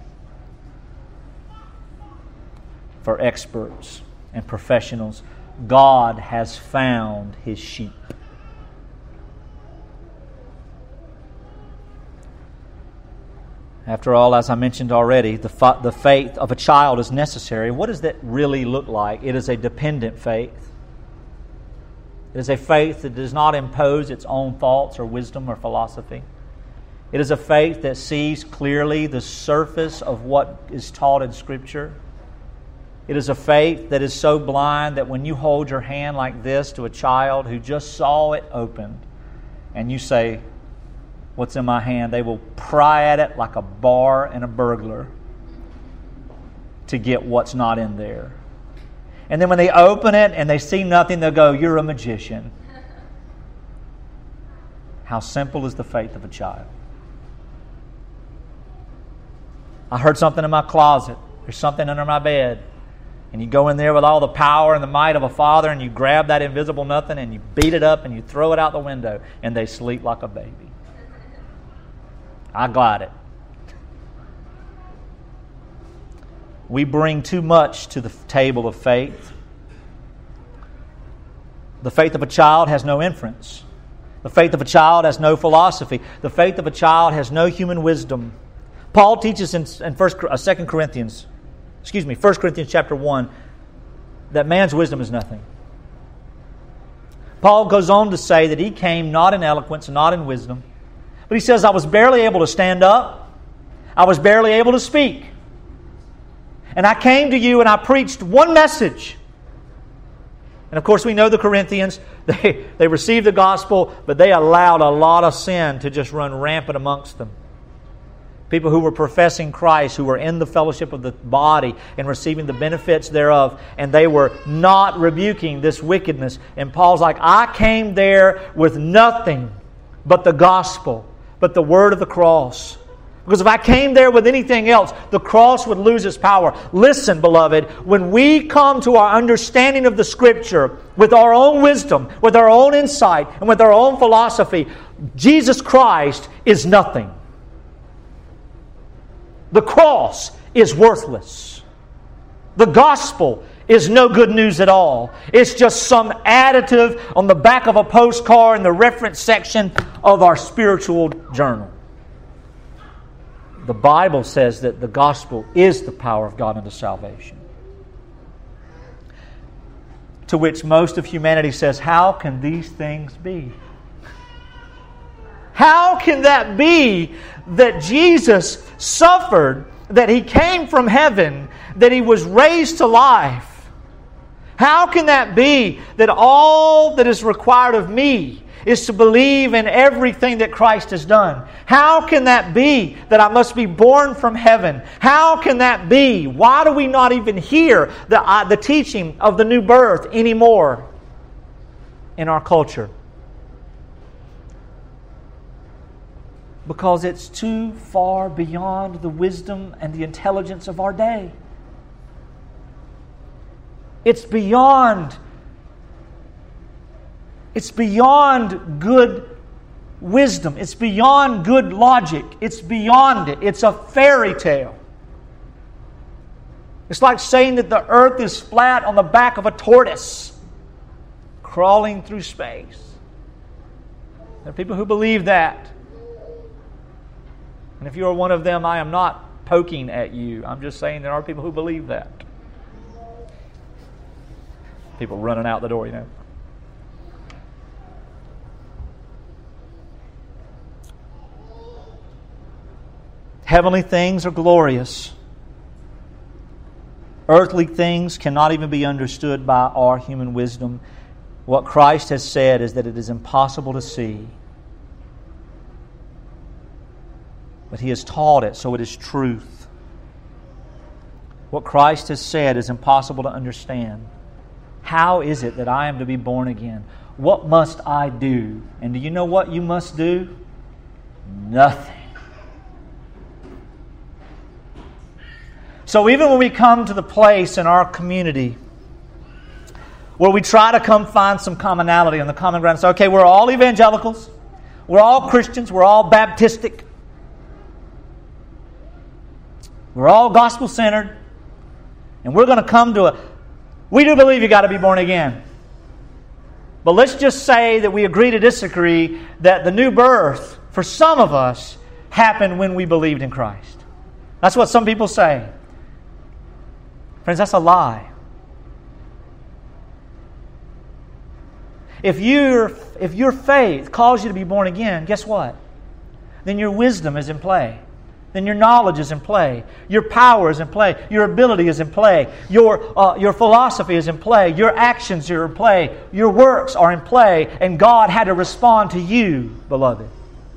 for experts and professionals. God has found His sheep. After all, as I mentioned already, the faith of a child is necessary. What does that really look like? It is a dependent faith. It is a faith that does not impose its own thoughts or wisdom or philosophy. It is a faith that sees clearly the surface of what is taught in Scripture. It is a faith that is so blind that when you hold your hand like this to a child who just saw it opened and you say, "What's in my hand?" they will pry at it like a bar and a burglar to get what's not in there. And then when they open it and they see nothing, they'll go, "You're a magician." How simple is the faith of a child. I heard something in my closet. There's something under my bed. And you go in there with all the power and the might of a father and you grab that invisible nothing and you beat it up and you throw it out the window and they sleep like a baby. I got it. We bring too much to the table of faith. The faith of a child has no inference. The faith of a child has no philosophy. The faith of a child has no human wisdom. Paul teaches in 1 Corinthians chapter 1 that man's wisdom is nothing. Paul goes on to say that he came not in eloquence, not in wisdom, but he says, I was barely able to stand up. I was barely able to speak. And I came to you and I preached one message. And of course we know the Corinthians, they received the gospel, but they allowed a lot of sin to just run rampant amongst them. People who were professing Christ, who were in the fellowship of the body and receiving the benefits thereof, and they were not rebuking this wickedness. And Paul's like, I came there with nothing but the gospel, but the word of the cross. Because if I came there with anything else, the cross would lose its power. Listen, beloved, when we come to our understanding of the Scripture with our own wisdom, with our own insight, and with our own philosophy, Jesus Christ is nothing. The cross is worthless. The gospel is no good news at all. It's just some additive on the back of a postcard in the reference section of our spiritual journal. The Bible says that the gospel is the power of God unto salvation. To which most of humanity says, how can these things be? How can that be that Jesus suffered, that He came from heaven, that He was raised to life? How can that be that all that is required of me is to believe in everything that Christ has done? How can that be that I must be born from heaven? How can that be? Why do we not even hear the teaching of the new birth anymore in our culture? Because it's too far beyond the wisdom and the intelligence of our day. It's beyond good wisdom. It's beyond good logic. It's beyond it. It's a fairy tale. It's like saying that the earth is flat on the back of a tortoise crawling through space. There are people who believe that. And if you are one of them, I am not poking at you. I'm just saying there are people who believe that. People running out the door, you know. Heavenly things are glorious. Earthly things cannot even be understood by our human wisdom. What Christ has said is that it is impossible to see. But He has taught it, so it is truth. What Christ has said is impossible to understand. How is it that I am to be born again? What must I do? And do you know what you must do? Nothing. So even when we come to the place in our community where we try to come find some commonality on the common ground, say, okay, we're all evangelicals, we're all Christians, we're all Baptistic, we're all gospel-centered, and we're going to come to we do believe you got to be born again. But let's just say that we agree to disagree that the new birth, for some of us, happened when we believed in Christ. That's what some people say. Friends, that's a lie. If your faith calls you to be born again, guess what? Then your wisdom is in play. Then your knowledge is in play. Your power is in play. Your ability is in play. Your philosophy is in play. Your actions are in play. Your works are in play. And God had to respond to you, beloved.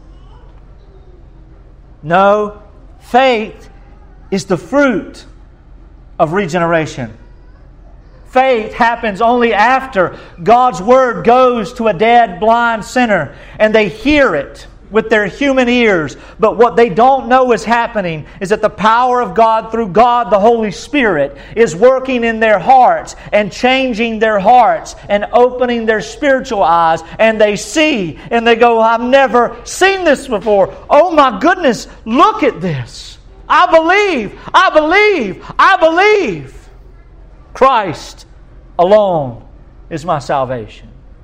No, faith is the fruit of regeneration. Faith happens only after God's Word goes to a dead, blind sinner and they hear it with their human ears. But what they don't know is happening is that the power of God through God the Holy Spirit is working in their hearts and changing their hearts and opening their spiritual eyes, and they see and they go, I've never seen this before. Oh my goodness, look at this. I believe, I believe, I believe. Christ alone is my salvation.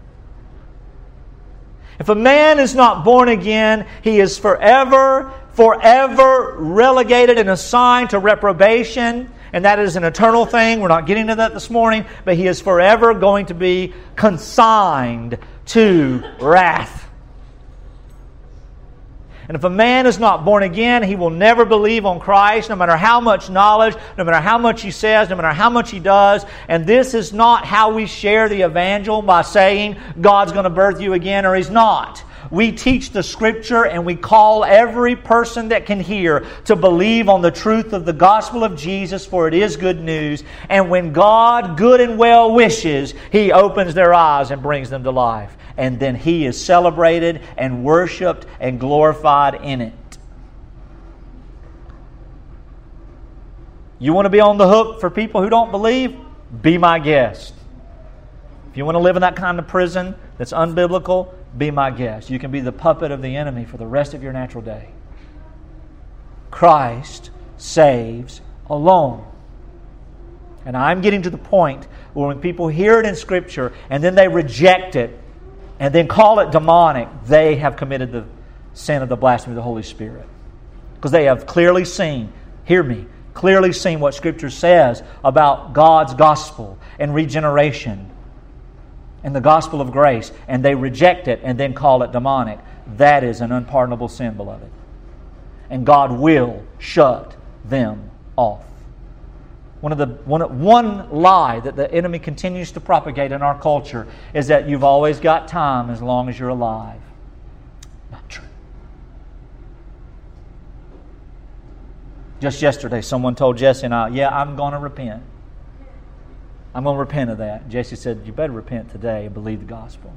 If a man is not born again, he is forever relegated and assigned to reprobation. And that is an eternal thing. We're not getting to that this morning. But he is forever going to be consigned to wrath. And if a man is not born again, he will never believe on Christ, no matter how much knowledge, no matter how much he says, no matter how much he does. And this is not how we share the evangel, by saying God's going to birth you again, or He's not. We teach the Scripture and we call every person that can hear to believe on the truth of the gospel of Jesus, for it is good news. And when God good and well wishes, He opens their eyes and brings them to life. And then He is celebrated and worshiped and glorified in it. You want to be on the hook for people who don't believe? Be my guest. If you want to live in that kind of prison that's unbiblical, be my guest. You can be the puppet of the enemy for the rest of your natural day. Christ saves alone. And I'm getting to the point where when people hear it in Scripture and then they reject it and then call it demonic, they have committed the sin of the blasphemy of the Holy Spirit. Because they have clearly seen, hear me, clearly seen what Scripture says about God's gospel and regeneration and the gospel of grace, and they reject it and then call it demonic. That is an unpardonable sin, beloved. And God will shut them off. One lie that the enemy continues to propagate in our culture is that you've always got time as long as you're alive. Not true. Just yesterday, someone told Jesse and I, I'm going to repent. I'm going to repent of that. Jesse said, you better repent today and believe the gospel.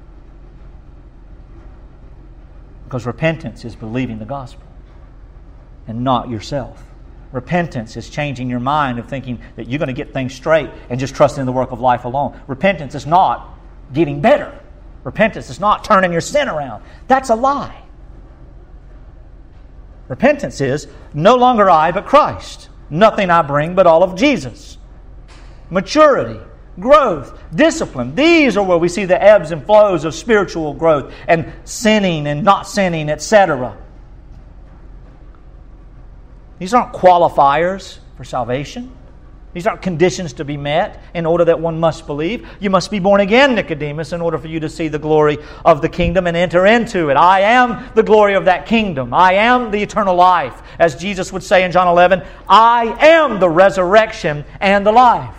Because repentance is believing the gospel and not yourself. Repentance is changing your mind of thinking that you're going to get things straight and just trusting in the work of life alone. Repentance is not getting better. Repentance is not turning your sin around. That's a lie. Repentance is no longer I, but Christ. Nothing I bring, but all of Jesus. Maturity, growth, discipline. These are where we see the ebbs and flows of spiritual growth and sinning and not sinning, etc. These aren't qualifiers for salvation. These aren't conditions to be met in order that one must believe. You must be born again, Nicodemus, in order for you to see the glory of the kingdom and enter into it. I am the glory of that kingdom. I am the eternal life. As Jesus would say in John 11, I am the resurrection and the life.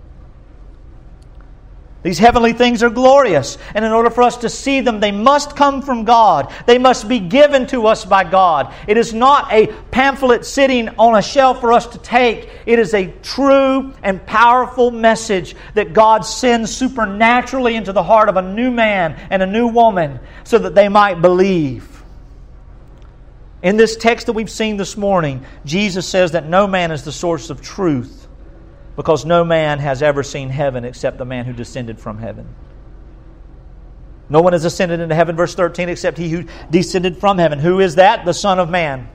These heavenly things are glorious, and in order for us to see them, they must come from God. They must be given to us by God. It is not a pamphlet sitting on a shelf for us to take. It is a true and powerful message that God sends supernaturally into the heart of a new man and a new woman so that they might believe. In this text that we've seen this morning, Jesus says that no man is the source of truth, because no man has ever seen heaven except the man who descended from heaven. No one has ascended into heaven, verse 13, except he who descended from heaven. Who is that? The Son of Man.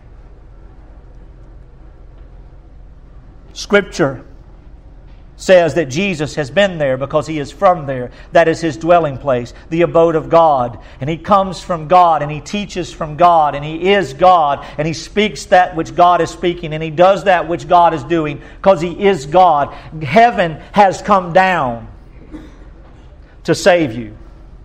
Scripture says that Jesus has been there because He is from there. That is His dwelling place, the abode of God. And He comes from God, and He teaches from God, and He is God, and He speaks that which God is speaking, and He does that which God is doing because He is God. Heaven has come down to save you.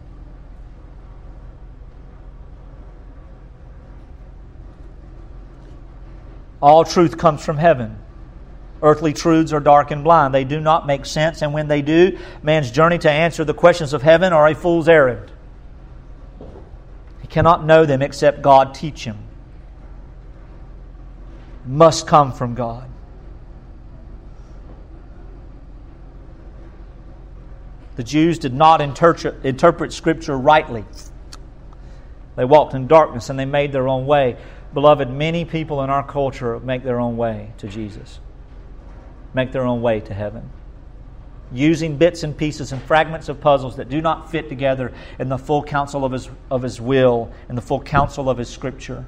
All truth comes from heaven. Earthly truths are dark and blind. They do not make sense, and when they do, man's journey to answer the questions of heaven are a fool's errand. He cannot know them except God teach him. Must come from God. The Jews did not interpret Scripture rightly. They walked in darkness and they made their own way. Beloved, many people in our culture make their own way to Jesus. Make their own way to heaven, using bits and pieces and fragments of puzzles that do not fit together in the full counsel of His will and the full counsel of His Scripture.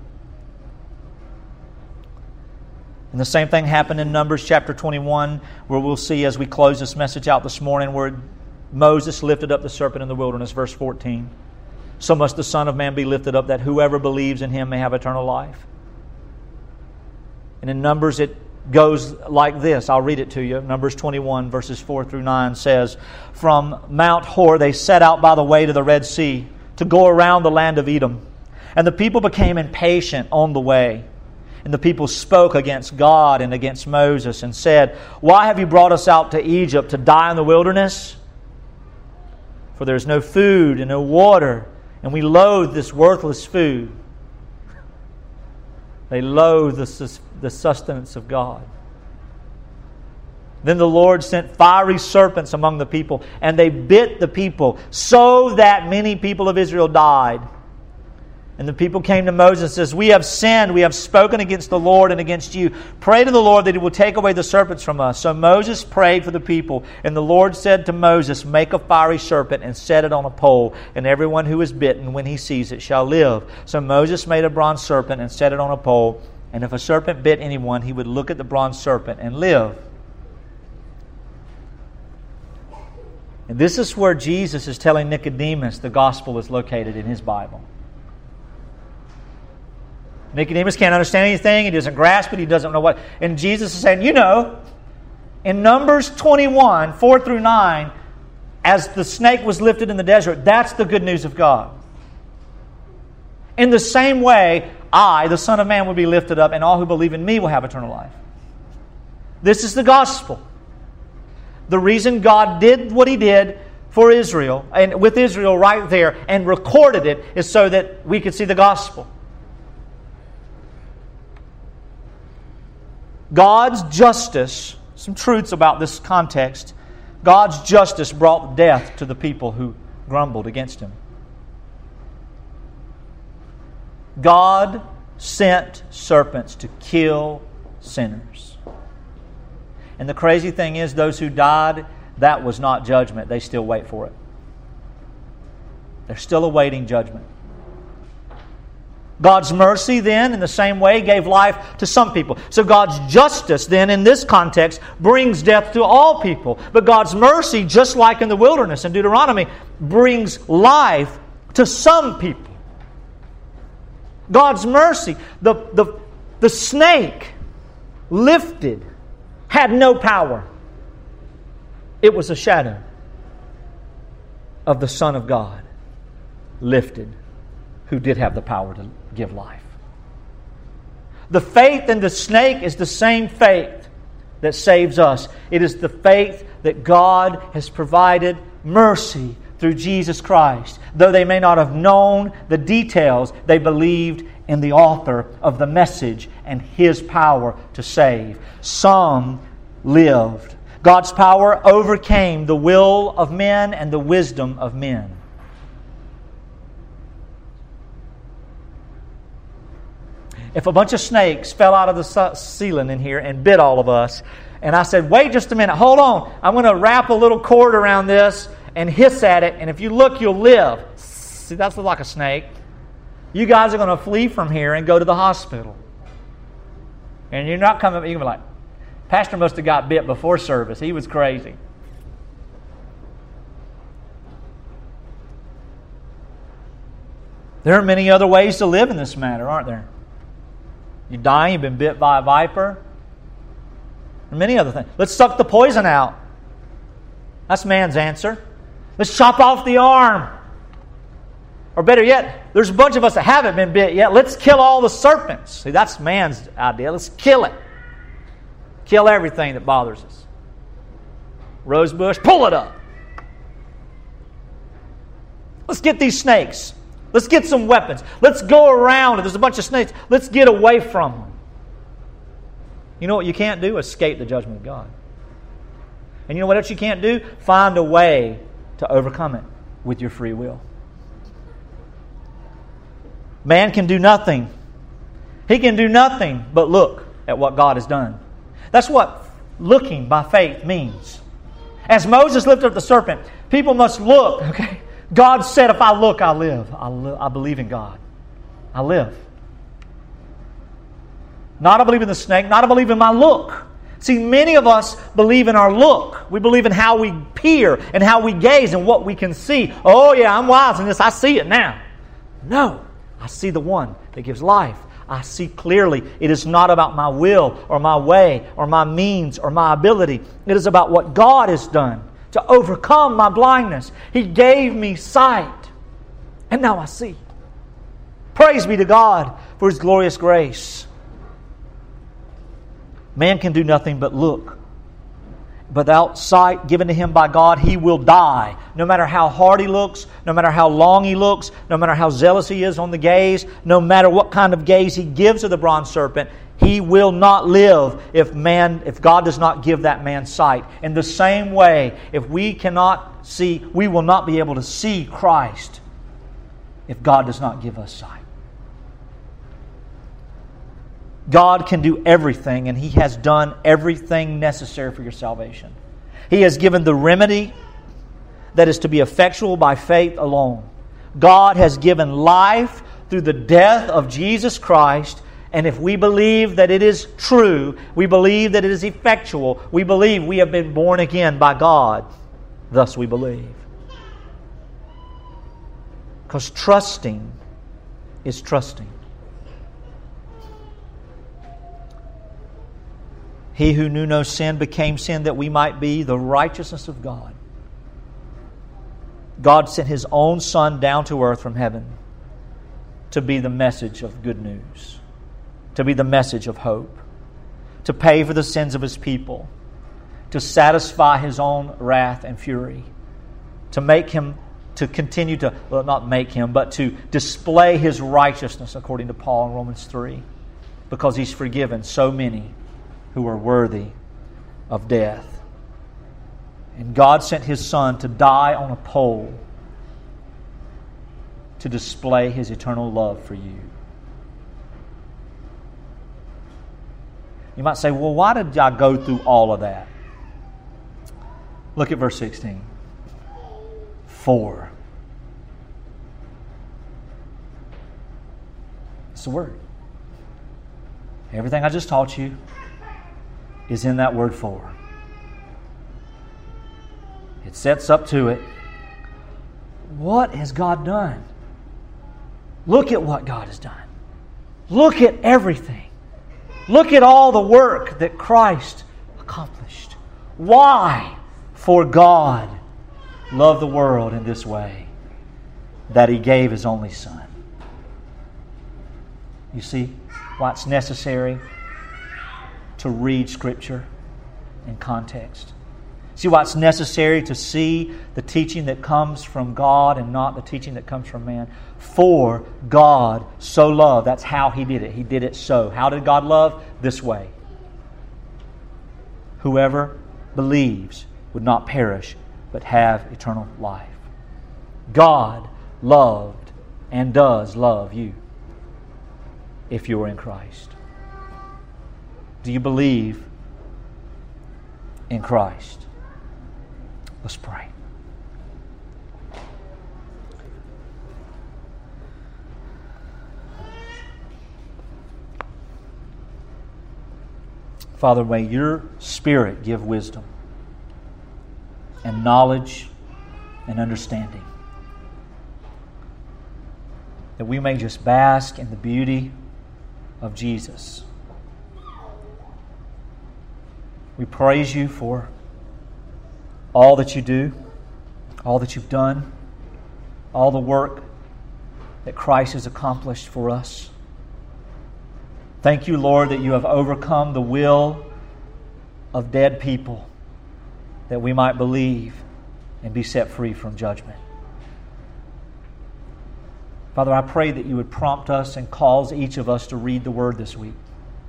And the same thing happened in Numbers chapter 21, where we'll see as we close this message out this morning, where Moses lifted up the serpent in the wilderness, verse 14. So must the Son of Man be lifted up, that whoever believes in Him may have eternal life. And in Numbers it goes like this. I'll read it to you. Numbers 21 verses 4 through 9 says, From Mount Hor they set out by the way to the Red Sea to go around the land of Edom. And the people became impatient on the way. And the people spoke against God and against Moses and said, Why have you brought us out to Egypt to die in the wilderness? For there is no food and no water, and we loathe this worthless food. They loathe the sustenance of God. Then the Lord sent fiery serpents among the people, and they bit the people, so that many people of Israel died. And the people came to Moses and says, We have sinned, we have spoken against the Lord and against you. Pray to the Lord that He will take away the serpents from us. So Moses prayed for the people, and the Lord said to Moses, Make a fiery serpent and set it on a pole, and everyone who is bitten, when he sees it, shall live. So Moses made a bronze serpent and set it on a pole, and if a serpent bit anyone, he would look at the bronze serpent and live. And this is where Jesus is telling Nicodemus the gospel is located in his Bible. Nicodemus can't understand anything. He doesn't grasp it. He doesn't know what. And Jesus is saying, in Numbers 21, 4 through 9, as the snake was lifted in the desert, that's the good news of God. In the same way, I, the Son of Man, will be lifted up, and all who believe in me will have eternal life. This is the gospel. The reason God did what He did for Israel, and with Israel right there, and recorded it, is so that we could see the gospel. God's justice, some truths about this context. God's justice brought death to the people who grumbled against Him. God sent serpents to kill sinners. And the crazy thing is, those who died, that was not judgment. They still wait for it. They're still awaiting judgment. God's mercy then, in the same way, gave life to some people. So God's justice then, in this context, brings death to all people. But God's mercy, just like in the wilderness in Deuteronomy, brings life to some people. God's mercy, the snake lifted, had no power. It was a shadow of the Son of God lifted, who did have the power to give life. The faith in the snake is the same faith that saves us. It is the faith that God has provided mercy through Jesus Christ. Though they may not have known the details, they believed in the author of the message and His power to save. Some lived. God's power overcame the will of men and the wisdom of men. If a bunch of snakes fell out of the ceiling in here and bit all of us, and I said, wait just a minute, hold on, I'm going to wrap a little cord around this and hiss at it, and if you look, you'll live. See, that's like a snake. You guys are going to flee from here and go to the hospital. And you're not coming, you're going to be like, Pastor must have got bit before service. He was crazy. There are many other ways to live in this matter, aren't there? You're dying, you've been bit by a viper. And many other things. Let's suck the poison out. That's man's answer. Let's chop off the arm. Or better yet, there's a bunch of us that haven't been bit yet. Let's kill all the serpents. See, that's man's idea. Let's kill it. Kill everything that bothers us. Rosebush, pull it up. Let's get these snakes. Let's get some weapons. Let's go around. If there's a bunch of snakes, let's get away from them. You know what you can't do? Escape the judgment of God. And you know what else you can't do? Find a way to overcome it with your free will. Man can do nothing. He can do nothing but look at what God has done. That's what looking by faith means. As Moses lifted up the serpent, people must look, okay? God said, if I look, I live. I believe in God. I live. Not I believe in the snake, not I believe in my look. See, many of us believe in our look. We believe in how we peer and how we gaze and what we can see. Oh yeah, I'm wise in this. I see it now. No, I see the one that gives life. I see clearly it is not about my will or my way or my means or my ability. It is about what God has done to overcome my blindness. He gave me sight, and now I see. Praise be to God for His glorious grace. Man can do nothing but look. Without sight given to him by God, he will die. No matter how hard he looks, no matter how long he looks, no matter how zealous he is on the gaze, no matter what kind of gaze he gives to the bronze serpent, he will not live if God does not give that man sight. In the same way, if we cannot see, we will not be able to see Christ if God does not give us sight. God can do everything, and He has done everything necessary for your salvation. He has given the remedy that is to be effectual by faith alone. God has given life through the death of Jesus Christ, and if we believe that it is true, we believe that it is effectual, we believe we have been born again by God, thus we believe. Because trusting is trusting. He who knew no sin became sin that we might be the righteousness of God. God sent His own Son down to earth from heaven to be the message of good news, to be the message of hope, to pay for the sins of His people, to satisfy His own wrath and fury, to make Him, to continue to, well, not make Him, but to display His righteousness according to Paul in Romans 3, because He's forgiven so many who are worthy of death. And God sent His Son to die on a pole to display His eternal love for you. You might say, well, why did I go through all of that? Look at verse 16. For. It's the word. Everything I just taught you is in that word for. It sets up to it. What has God done? Look at what God has done. Look at everything. Look at all the work that Christ accomplished. Why? For God loved the world in this way, that He gave His only Son. You see why it's necessary to read Scripture in context. See why it's necessary to see the teaching that comes from God and not the teaching that comes from man. For God so loved. That's how He did it. He did it so. How did God love? This way. Whoever believes would not perish, but have eternal life. God loved and does love you if you are in Christ. Do you believe in Christ? Let's pray. Father, may Your Spirit give wisdom and knowledge and understanding, that we may just bask in the beauty of Jesus. We praise You for all that You do, all that You've done, all the work that Christ has accomplished for us. Thank You, Lord, that You have overcome the will of dead people, that we might believe and be set free from judgment. Father, I pray that You would prompt us and cause each of us to read the Word this week,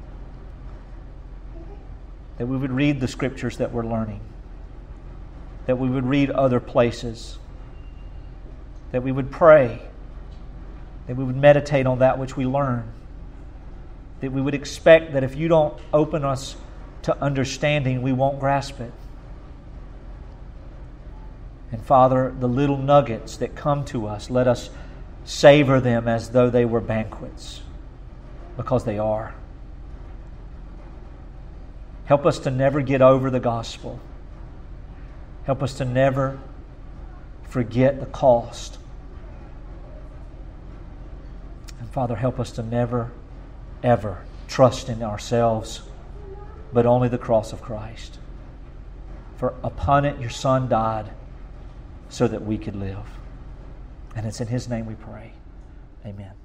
that we would read the Scriptures that we're learning, that we would read other places, that we would pray, that we would meditate on that which we learn, that we would expect that if You don't open us to understanding, we won't grasp it. And Father, the little nuggets that come to us, let us savor them as though they were banquets, because they are. Help us to never get over the gospel. Help us to never forget the cost. And Father, help us to never, ever trust in ourselves, but only the cross of Christ. For upon it Your Son died so that we could live. And it's in His name we pray. Amen.